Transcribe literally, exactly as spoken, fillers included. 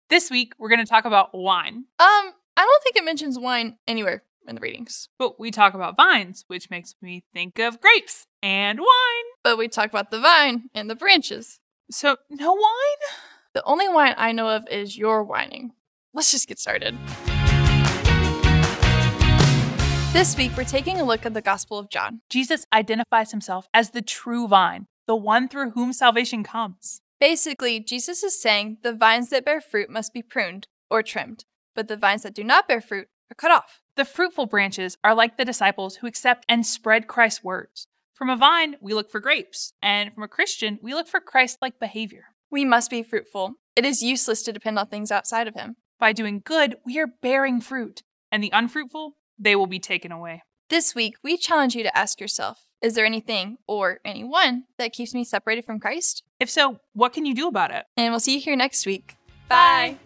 This week, we're going to talk about wine. Um, I don't think it mentions wine anywhere in the readings. But we talk about vines, which makes me think of grapes and wine. But we talk about the vine and the branches. So, no wine? The only wine I know of is your whining. Let's just get started. This week, we're taking a look at the Gospel of John. Jesus identifies himself as the true vine, the one through whom salvation comes. Basically, Jesus is saying the vines that bear fruit must be pruned or trimmed, but the vines that do not bear fruit are cut off. The fruitful branches are like the disciples who accept and spread Christ's words. From a vine, we look for grapes, and from a Christian, we look for Christ-like behavior. We must be fruitful. It is useless to depend on things outside of him. By doing good, we are bearing fruit, and the unfruitful, they will be taken away. This week, we challenge you to ask yourself, is there anything or anyone that keeps me separated from Christ? If so, what can you do about it? And we'll see you here next week. Bye!